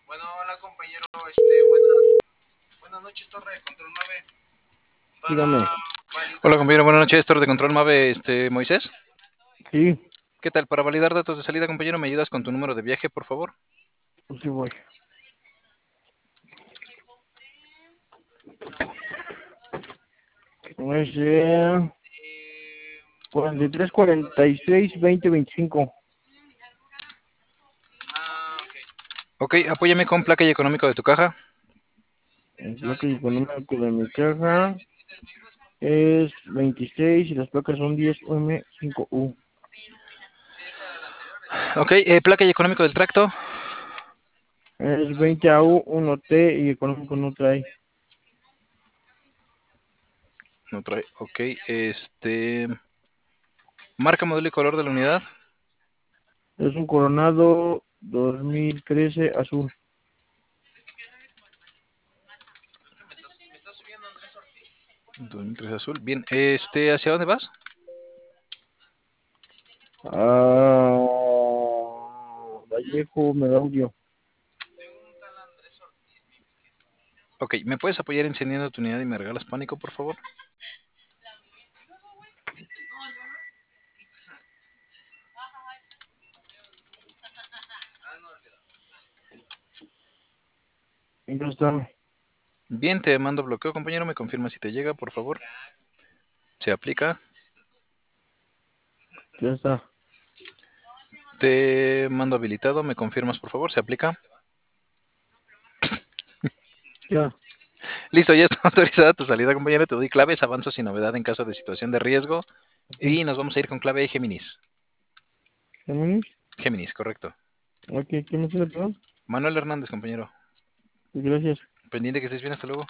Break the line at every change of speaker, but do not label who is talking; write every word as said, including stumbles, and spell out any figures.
Bueno, hola compañero, este, buenas, buenas noches, Torre de Control nueve. Para
Dígame.
validar... Hola compañero, buenas noches, Torre de Control nueve, este, Moisés.
Sí,
¿Qué tal? Para validar datos de salida, compañero, ¿me ayudas con tu número de viaje, por favor?
pues sí voy. Es eh, cuarenta y tres, cuarenta y seis, veinte, veinticinco.
Ah, ok. Ok, apóyame con placa y económico de tu caja.
El bloque económico de mi caja es veintiséis y las placas son diez M cinco U.
Ok, eh, placa y económico del tracto.
Es veinte A U, uno T y económico no trae.
No trae, ok, este... Marca, modelo y color de la unidad.
Es un Coronado dos mil trece azul.
dos mil tres azul. Bien, este, ¿hacia dónde vas?
Ah, Vallejo, Medaudio.
Ok, ¿me puedes apoyar encendiendo tu unidad y me regalas pánico, por favor?
Ya está,
Bien, te mando bloqueo, compañero. ¿Me confirma si te llega, por favor? Se aplica.
ya está.
Te mando habilitado. ¿Me confirmas, por favor? Se aplica.
Ya,
Listo, ya está autorizada tu salida, compañero. Te doy claves, avanzo sin novedad en caso de situación de riesgo.
ok.
Y nos vamos a ir con clave Géminis.
¿Géminis?
Géminis, correcto.
Ok, ¿quién me tiene, perdón?
Manuel Hernández, compañero.
Gracias.
Pendiente que estés bien, hasta luego.